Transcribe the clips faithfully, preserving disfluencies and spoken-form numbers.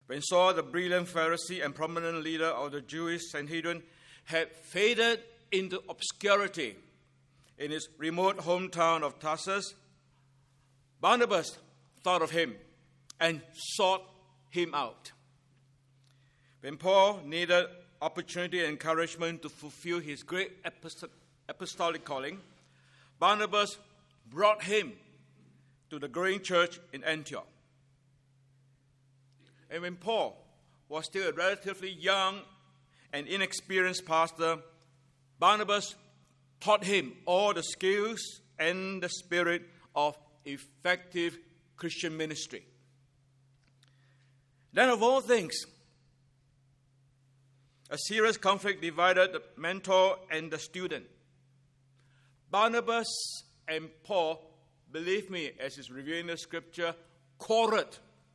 When Saul, the brilliant Pharisee and prominent leader of the Jewish Sanhedrin, had faded into obscurity in his remote hometown of Tarsus, Barnabas thought of him and sought him out. When Paul needed opportunity and encouragement to fulfill his great apostolic calling, Barnabas brought him to the growing church in Antioch. And when Paul was still a relatively young and inexperienced pastor, Barnabas taught him all the skills and the spirit of effective Christian ministry. Then of all things, a serious conflict divided the mentor and the student. Barnabas and Paul, believe me, as is revealed in the scripture, quarreled,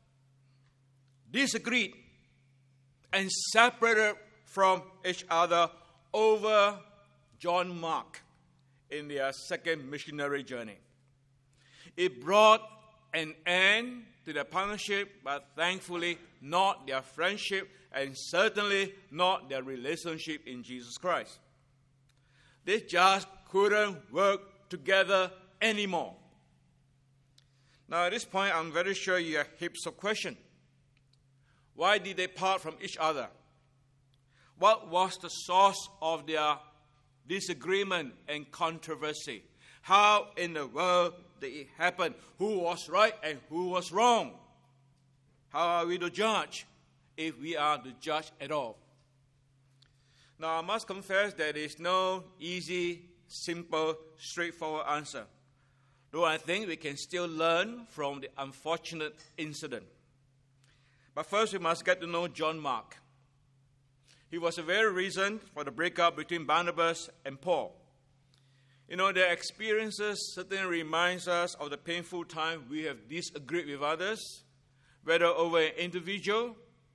disagreed, and separated from each other over John Mark in their second missionary journey. It brought an end to their partnership, but thankfully not their friendship, and certainly not their relationship in Jesus Christ. They just couldn't work together anymore. Now at this point, I'm very sure you have heaps of questions. Why did they part from each other? What was the source of their disagreement and controversy? How in the world did it happen? Who was right and who was wrong? How are we to judge, if we are to judge at all? Now, I must confess there is no easy, simple, straightforward answer, though I think we can still learn from the unfortunate incident. But first, we must get to know John Mark. He was the very reason for the breakup between Barnabas and Paul. You know, their experiences certainly reminds us of the painful time we have disagreed with others, whether over an individual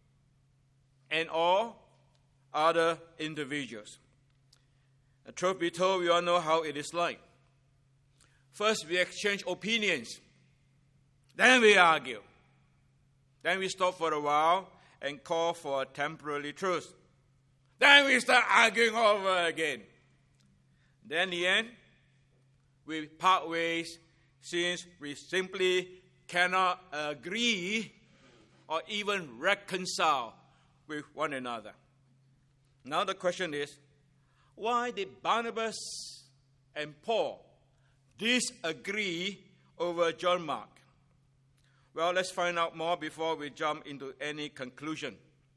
and or other individuals. The truth be told, we all know how it is like. First, we exchange opinions. Then we argue. Then we stop for a while and call for a temporary truce. Then we start arguing over again. Then in the end, we part ways since we simply cannot agree or even reconcile with one another. Now the question is, why did Barnabas and Paul disagree over John Mark? Well, let's find out more before we jump into any conclusion.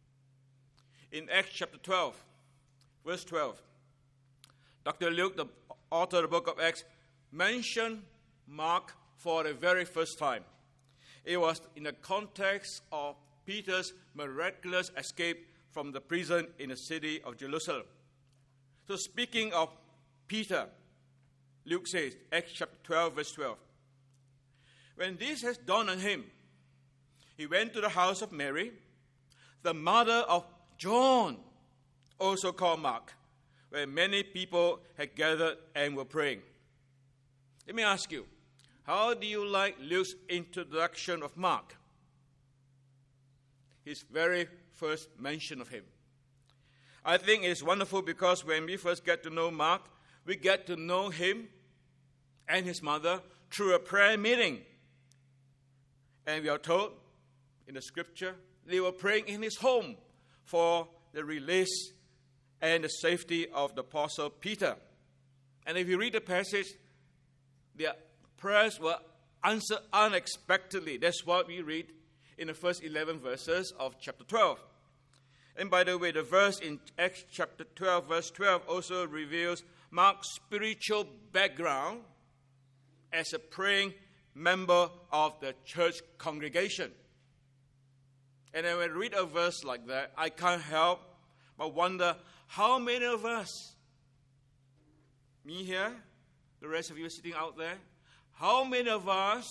In Acts chapter twelve, verse twelve, Doctor Luke, the author of the book of Acts, mentioned Mark for the very first time. It was in the context of Peter's miraculous escape from the prison in the city of Jerusalem. So speaking of Peter, Luke says, Acts chapter twelve, verse twelve, when this has dawned on him, he went to the house of Mary, the mother of John, also called Mark, where many people had gathered and were praying. Let me ask you, how do you like Luke's introduction of Mark? His very first mention of him. I think it's wonderful because when we first get to know Mark, we get to know him and his mother through a prayer meeting. And we are told in the scripture, they were praying in his home for the release and the safety of the apostle Peter. And if you read the passage, their prayers were answered unexpectedly. That's what we read in the first eleven verses of chapter twelve. And by the way, the verse in Acts chapter twelve, verse twelve also reveals Mark's spiritual background as a praying member of the church congregation. And then when I read a verse like that, I can't help but wonder how many of us, me here, the rest of you sitting out there, how many of us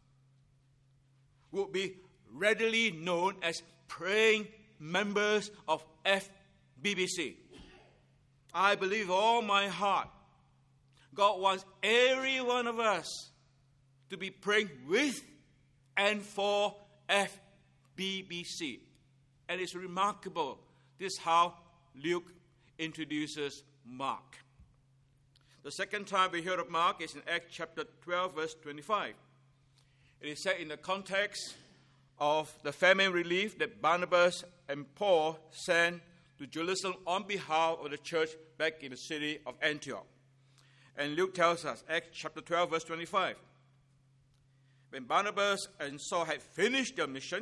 would be readily known as praying members of F B B C? I believe with all my heart, God wants every one of us to be praying with and for F B B C. And it's remarkable. This is how Luke introduces Mark. The second time we hear of Mark is in Acts chapter twelve, verse twenty-five. It is said in the context of the famine relief that Barnabas and Paul sent to Jerusalem on behalf of the church back in the city of Antioch. And Luke tells us, Acts chapter twelve, verse twenty-five, when Barnabas and Saul had finished their mission,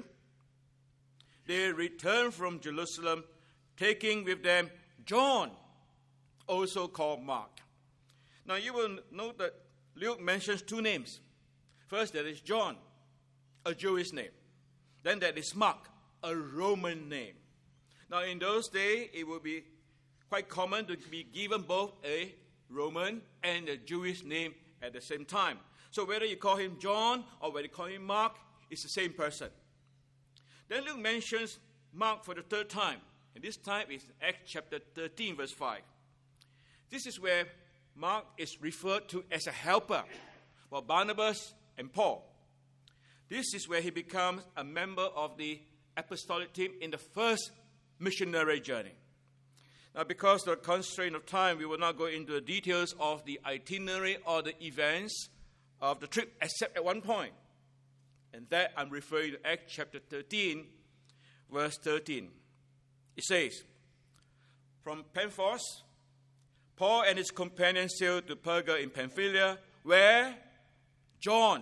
they returned from Jerusalem, taking with them John, also called Mark. Now you will note that Luke mentions two names. First, there is John, a Jewish name. Then there is Mark, a Roman name. Now in those days, it would be quite common to be given both a Roman and a Jewish name at the same time. So whether you call him John or whether you call him Mark, it's the same person. Then Luke mentions Mark for the third time. And this time is Acts chapter thirteen, verse five. This is where Mark is referred to as a helper for Barnabas and Paul. This is where he becomes a member of the apostolic team in the first missionary journey. Now, because of the constraint of time, we will not go into the details of the itinerary or the events of the trip, except at one point. And that I'm referring to Acts chapter thirteen, verse thirteen. It says, from Paphos, Paul and his companions sailed to Perga in Pamphylia, where John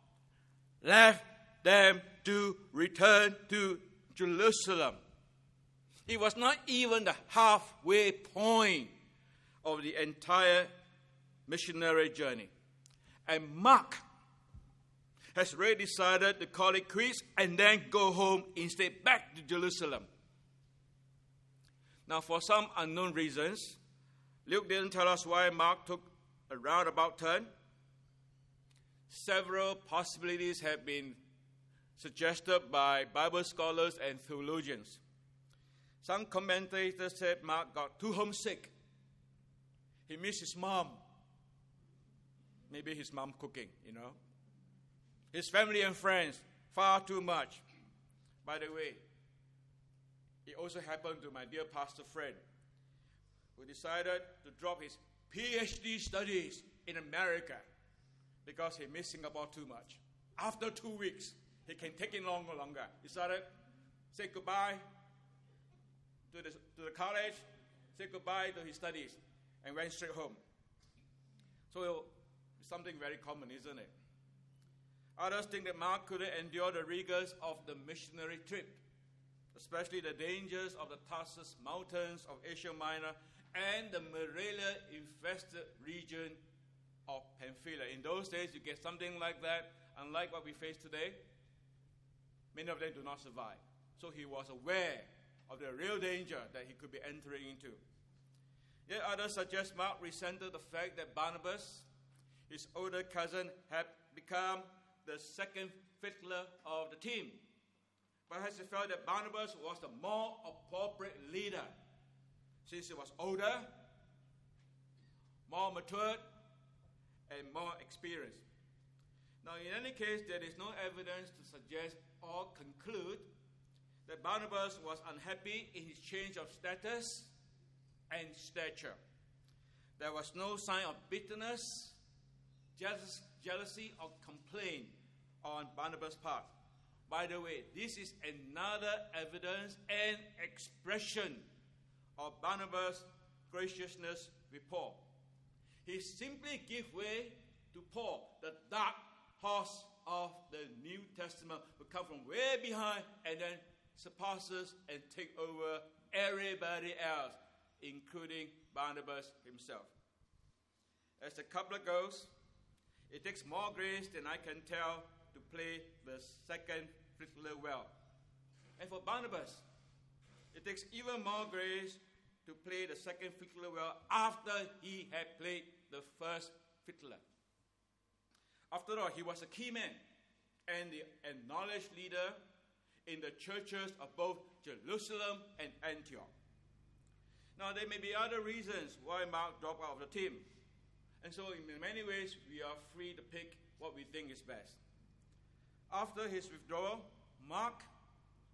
left them to return to Jerusalem. It was not even the halfway point of the entire missionary journey. And Mark has already decided to call it quits and then go home instead, back to Jerusalem. Now, for some unknown reasons, Luke didn't tell us why Mark took a roundabout turn. Several possibilities have been suggested by Bible scholars and theologians. Some commentators said Mark got too homesick. He missed his mom. Maybe his mom cooking, you know. His family and friends, far too much. By the way, it also happened to my dear pastor friend, who decided to drop his P H D studies in America because he missed Singapore too much. After two weeks, he can take it longer, longer. He decided, say goodbye to the, to the college, say goodbye to his studies, and went straight home. So it's something very common, isn't it? Others think that Mark couldn't endure the rigors of the missionary trip, especially the dangers of the Tarsus Mountains of Asia Minor and the malaria-infested region of Pamphylia. In those days, you get something like that, unlike what we face today. Many of them do not survive. So he was aware of the real danger that he could be entering into. Yet others suggest Mark resented the fact that Barnabas, his older cousin, had become the second fiddler of the team. Perhaps he felt that Barnabas was the more appropriate leader, since he was older, more matured, and more experienced. Now, in any case, there is no evidence to suggest or conclude that Barnabas was unhappy in his change of status and stature. There was no sign of bitterness, jealous, jealousy, or complaint on Barnabas' part. By the way, this is another evidence and expression of Barnabas' graciousness with Paul. He simply gave way to Paul, the dark horse of the New Testament, who come from way behind and then surpasses and take over everybody else, including Barnabas himself. As the couplet goes, it takes more grace than I can tell to play the second fiddler well. And for Barnabas, it takes even more grace to play the second fiddler well after he had played the first fiddler. After all, he was a key man and the acknowledged leader in the churches of both Jerusalem and Antioch. Now, there may be other reasons why Mark dropped out of the team. And so, in many ways, we are free to pick what we think is best. After his withdrawal, Mark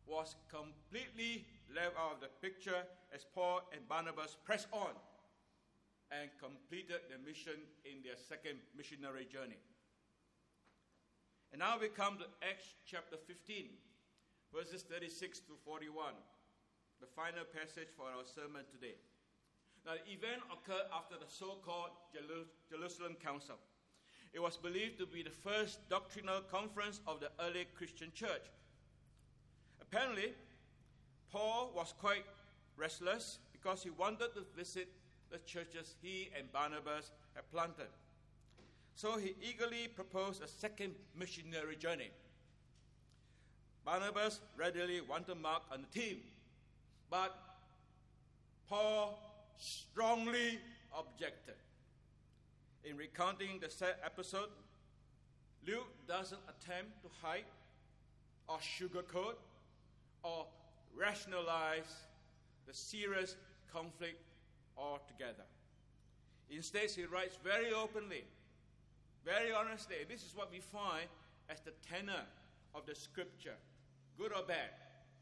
was completely left out of the picture as Paul and Barnabas pressed on and completed their mission in their second missionary journey. And now we come to Acts chapter fifteen, verses thirty-six to forty-one, the final passage for our sermon today. Now, the event occurred after the so-called Jerusalem Council. It was believed to be the first doctrinal conference of the early Christian church. Apparently, Paul was quite restless because he wanted to visit the churches he and Barnabas had planted. So he eagerly proposed a second missionary journey. Barnabas readily wanted Mark on the team, but Paul strongly objected. In recounting the said episode, Luke doesn't attempt to hide or sugarcoat or rationalize the serious conflict altogether. Instead, he writes very openly, very honestly. This is what we find as the tenor of the scripture, good or bad,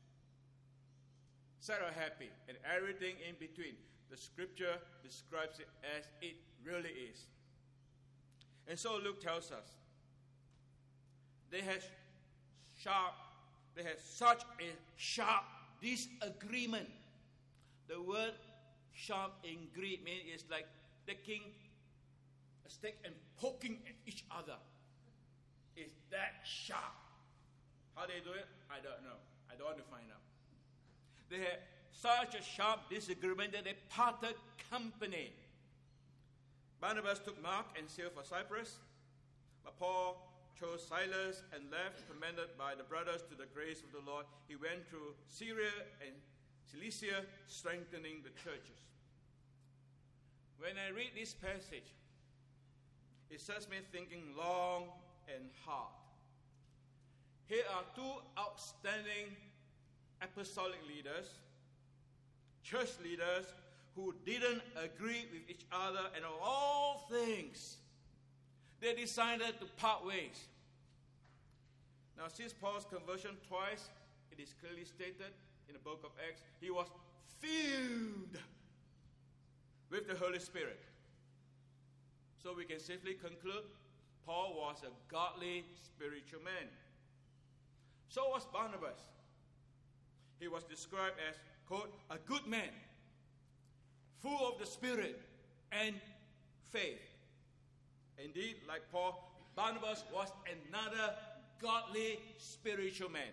sad or happy, and everything in between. The scripture describes it as it really is. And so Luke tells us, they had sharp, they had such a sharp disagreement. The word sharp in Greek means it's like taking a stick and poking at each other. It's that sharp. How they do it, I don't know. I don't want to find out. They had such a sharp disagreement that they parted company. Barnabas took Mark and sailed for Cyprus, but Paul chose Silas and left, commended by the brothers to the grace of the Lord. He went through Syria and Cilicia, strengthening the churches. When I read this passage, it sets me thinking long and hard. Here are two outstanding apostolic leaders, church leaders, who didn't agree with each other, and of all things, they decided to part ways. Now, since Paul's conversion twice, it is clearly stated in the book of Acts, he was filled with the Holy Spirit. So we can safely conclude Paul was a godly spiritual man. So was Barnabas. He was described as, quote, a good man, full of the Spirit and faith. Indeed, like Paul, Barnabas was another godly spiritual man.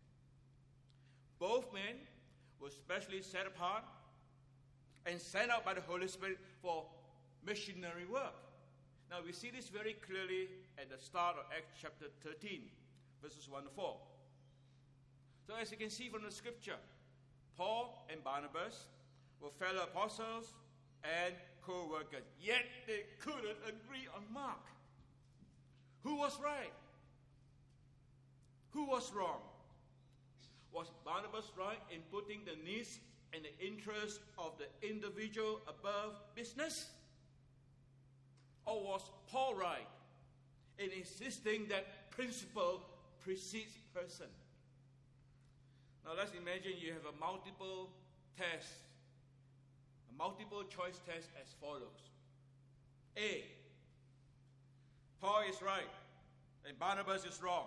Both men were specially set apart and sent out by the Holy Spirit for missionary work. Now, we see this very clearly at the start of Acts chapter thirteen, verses one to four. So as you can see from the scripture, Paul and Barnabas were fellow apostles and co-workers, yet they couldn't agree on Mark. Who was right? Who was wrong? Was Barnabas right in putting the needs and the interests of the individual above business? Or was Paul right in insisting that principle precedes person? Now let's imagine you have a multiple test, a multiple choice test as follows. A, Paul is right and Barnabas is wrong.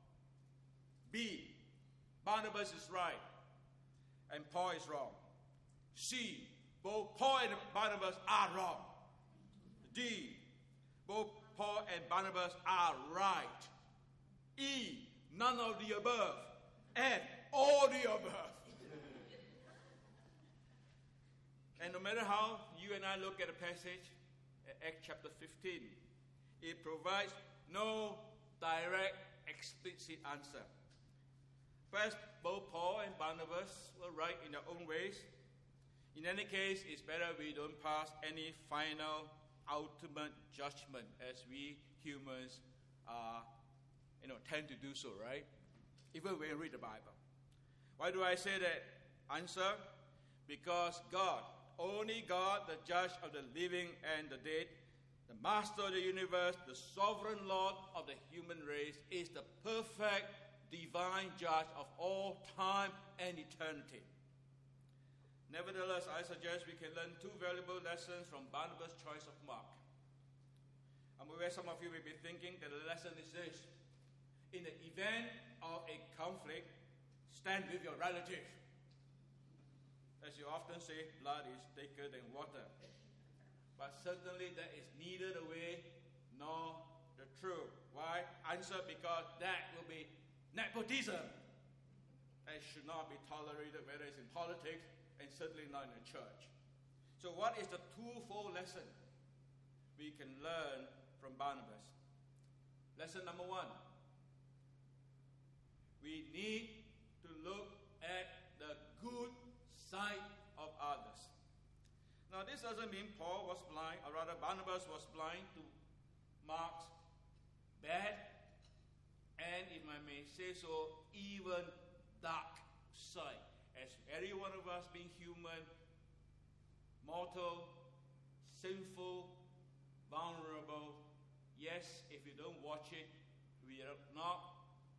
B, Barnabas is right and Paul is wrong. C, both Paul and Barnabas are wrong. D, both Paul and Barnabas are right. E, none of the above. F, all the above. And no matter how you and I look at a passage, Acts chapter fifteen, it provides no direct, explicit answer. First, both Paul and Barnabas were right in their own ways. In any case, it's better we don't pass any final, ultimate judgment as we humans uh, you know, tend to do so, right? Even when we read the Bible. Why do I say that? Answer, because God, only God, the judge of the living and the dead, the master of the universe, the sovereign Lord of the human race, is the perfect divine judge of all time and eternity. Nevertheless, I suggest we can learn two valuable lessons from Barnabas' choice of Mark. I'm aware some of you may be thinking that the lesson is this: in the event of a conflict, stand with your relative. As you often say, blood is thicker than water. But certainly that is neither the way nor the truth. Why? Answer: because that will be nepotism. That should not be tolerated, whether it's in politics and certainly not in the church. So what is the twofold lesson we can learn from Barnabas? Lesson number one: we need to look at the good side of others. Now, this doesn't mean Paul was blind, or rather Barnabas was blind to Mark's bad, and if I may say so, even dark side. As every one of us being human, mortal, sinful, vulnerable, yes, if you don't watch it, we are not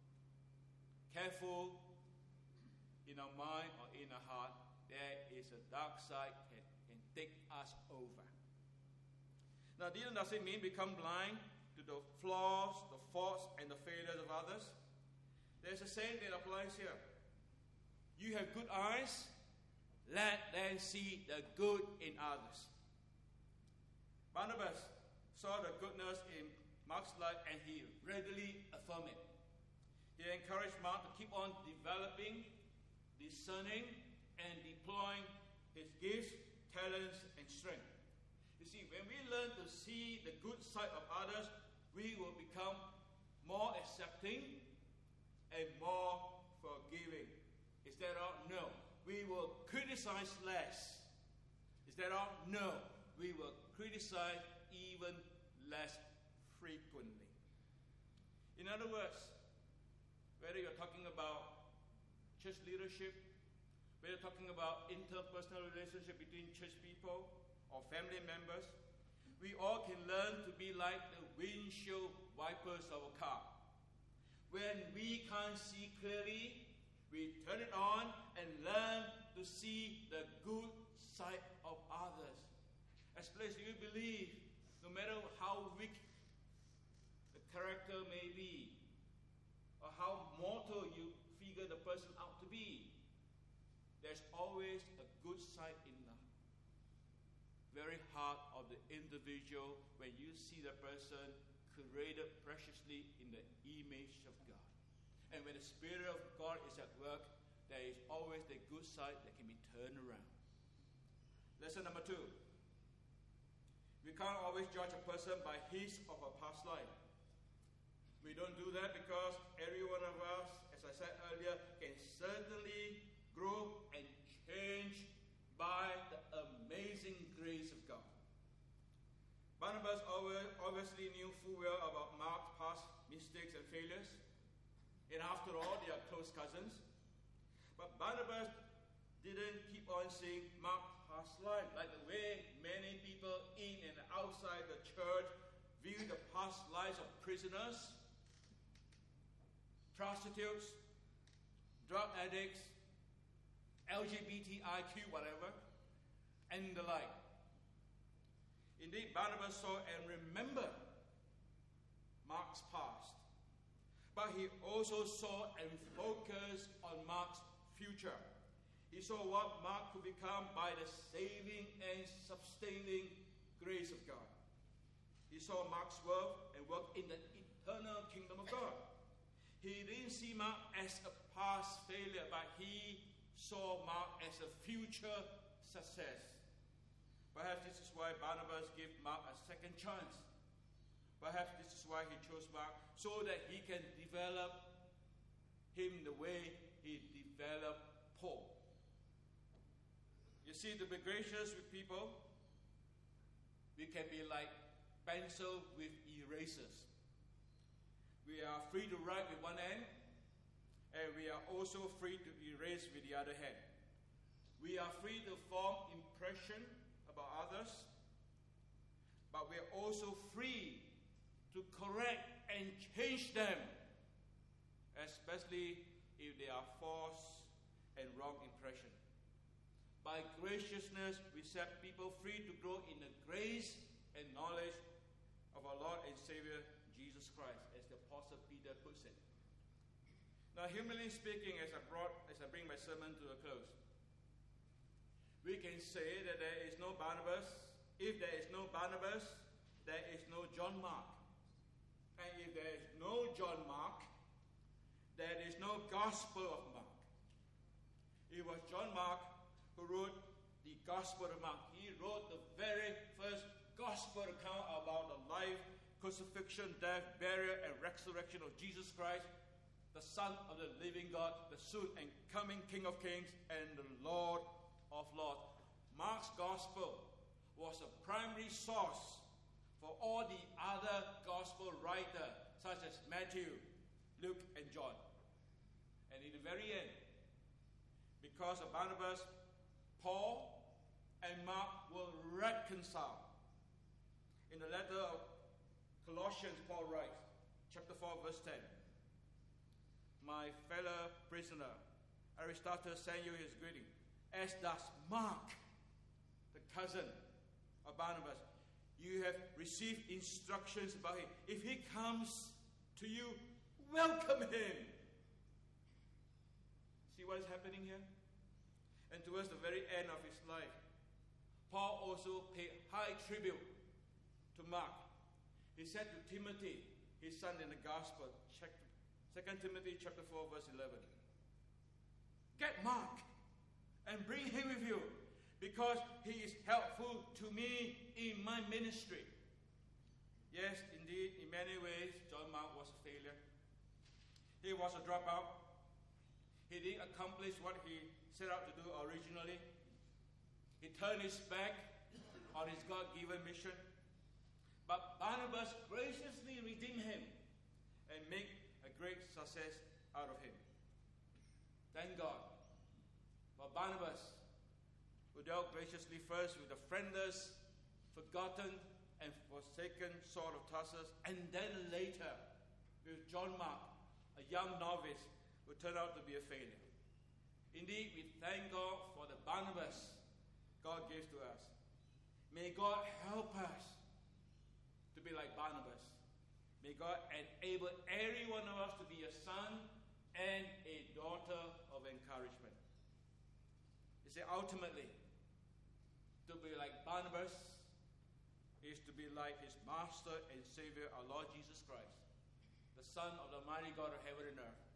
careful in our mind or in our heart, there is a dark side that can take us over. Now, this doesn't mean become blind to the flaws, the faults, and the failures of others. There's a saying that applies here. You have good eyes, let them see the good in others. Barnabas saw the goodness in Mark's life and he readily affirmed it. He encouraged Mark to keep on developing, discerning, and deploying his gifts, talents, and strength. You see, when we learn to see the good side of others, we will become more accepting and more forgiving. Is that all? No. We will criticize less. Is that all? No. We will criticize even less frequently. In other words, whether you're talking about church leadership, whether you're talking about interpersonal relationship between church people or family members, we all can learn to be like the windshield wipers of a car. When we can't see clearly, we turn it on and learn to see the good side of others. Especially if you believe, no matter how weak the character may be, or how mortal you figure the person out to be, there's always a good side in the very heart of the individual when you see the person created preciously in the image of God. And when the Spirit of God is at work, there is always the good side that can be turned around. Lesson number two. We can't always judge a person by his or her past life. We don't do that because every one of us, as I said earlier, can certainly grow and change by the amazing grace of God. Barnabas obviously knew full well about Mark's past mistakes and failures. And after all, they are close cousins. But Barnabas didn't keep on seeing Mark's past life like the way many people in and outside the church view the past lives of prisoners, prostitutes, drug addicts, L G B T I Q, whatever, and the like. Indeed, Barnabas saw and remembered Mark's past. But he also saw and focused on Mark's future. He saw what Mark could become by the saving and sustaining grace of God. He saw Mark's work and work in the eternal kingdom of God. He didn't see Mark as a past failure, but he saw Mark as a future success. Perhaps this is why Barnabas gave Mark a second chance. Perhaps this is why he chose Mark, so that he can develop him the way he developed Paul. You see, to be gracious with people, we can be like pencil with erasers. We are free to write with one hand, and we are also free to erase with the other hand. We are free to form impression about others, but we are also free to correct and change them especially if they are false and wrong impression. By graciousness, we set people free to grow in the grace and knowledge of our Lord and Savior, Jesus Christ, as the Apostle Peter puts it. Now, humanly speaking, as I, brought, as I bring my sermon to a close, we can say that there is no Barnabas. If there is no Barnabas, there is no John Mark. And if there is no John Mark, there is no Gospel of Mark. It was John Mark who wrote the Gospel of Mark. He wrote the very first Gospel account about the life, crucifixion, death, burial, and resurrection of Jesus Christ, the Son of the living God, the soon and coming King of Kings, and the Lord of Lords. Mark's Gospel was a primary source for all the other Gospel writers, such as Matthew, Luke, and John. And in the very end, because of Barnabas, Paul and Mark were reconciled. In the letter of Colossians, Paul writes, chapter four, verse ten, "My fellow prisoner, Aristarchus, send you his greeting, as does Mark, the cousin of Barnabas. You have received instructions about him. If he comes to you, welcome him." See what is happening here? And towards the very end of his life, Paul also paid high tribute to Mark. He said to Timothy, his son in the gospel, Second Timothy chapter four, verse eleven, "Get Mark and bring him with you, because he is helpful to me in my ministry." Yes, indeed, in many ways, John Mark was a failure. He was a dropout. He didn't accomplish what he set out to do originally. He turned his back on his God-given mission. But Barnabas graciously redeemed him and made a great success out of him. Thank God for Barnabas, who dealt graciously first with the friendless, forgotten, and forsaken Saul of Tarsus, and then later with John Mark, a young novice who turned out to be a failure. Indeed, we thank God for the Barnabas God gives to us. May God help us to be like Barnabas. May God enable every one of us to be a son and a daughter of encouragement. You see, ultimately, to be like Barnabas is to be like his Master and Savior, our Lord Jesus Christ, the Son of the mighty God of heaven and earth,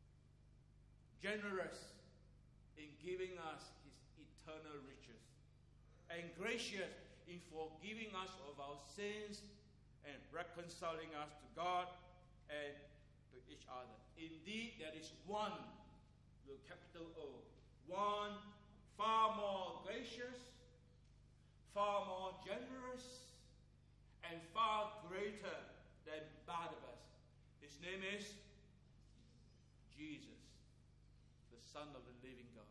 generous in giving us his eternal riches, and gracious in forgiving us of our sins and reconciling us to God and to each other. Indeed, there is one, with capital O, one far more gracious, far more generous, and far greater than Barnabas. His name is Jesus, the Son of the living God.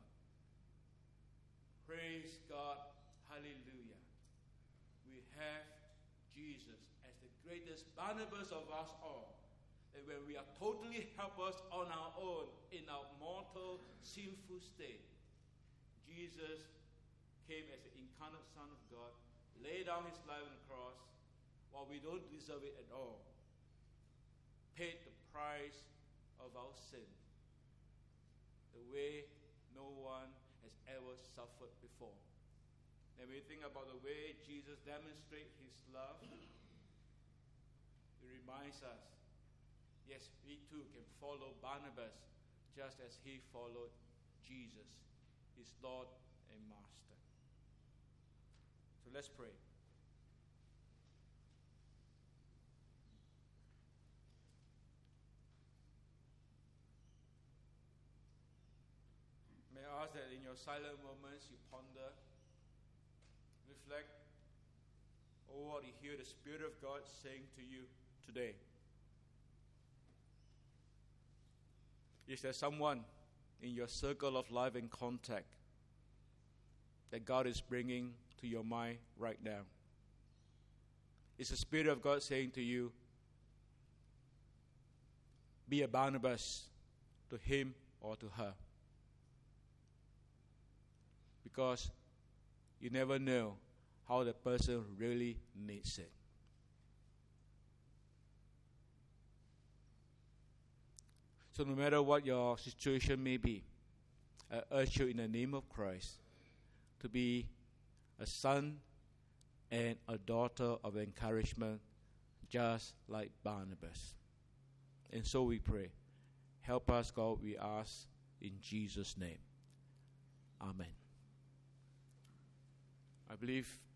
Praise God. Hallelujah. We have Jesus as the greatest Barnabas of us all. And when we are totally helpless on our own in our mortal, sinful state, Jesus came as the incarnate Son of God, laid down his life on the cross while we don't deserve it at all, paid the price of our sin the way no one has ever suffered before. And we think about the way Jesus demonstrates his love, it reminds us, yes, we too can follow Barnabas just as he followed Jesus, his Lord and Master. So let's pray. May I ask that in your silent moments you ponder, reflect on what you hear the Spirit of God saying to you today. Is there someone in your circle of life and contact that God is bringing to your mind right now? Is the Spirit of God saying to you, be a Barnabas to him or to her. Because you never know how the person really needs it. So no matter what your situation may be, I urge you in the name of Christ to be a son and a daughter of encouragement, just like Barnabas. And so we pray. Help us, God, we ask in Jesus' name. Amen. I believe